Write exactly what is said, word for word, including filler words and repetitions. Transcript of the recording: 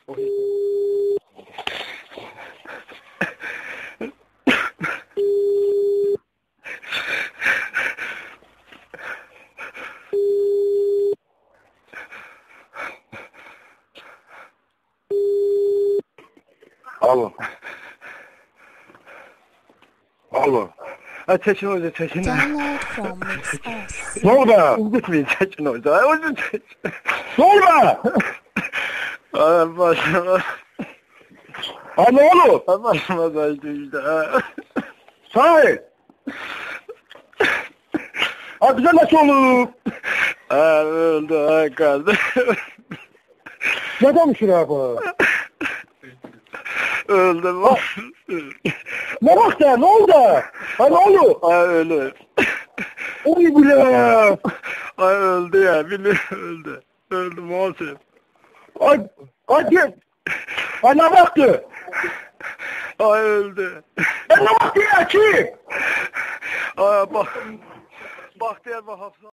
Alo. Alo. Ha, çekin hoca, çekin. Download from MixUs. Ne oldu? Unutmayın, çekin hoca. Hoca çekin. Ne oldu? Ay başıma. Ha ne oldu? Ay başıma kaçtı işte. Sahi. Ha bize nasıl olur? Ha öldü, ay kardeşim. Ne demişsin abi? Öldüm. Ne bak ya ne oldu? Ha ne oldu? Ay ölü. Oy bile. Ay öldü ya, bile öldü. Öldü Muhsin. Ay hadi. Ha ne baktı? Ay öldü. Ha ne baktı ya ki? Ay bak. Bak diye bak.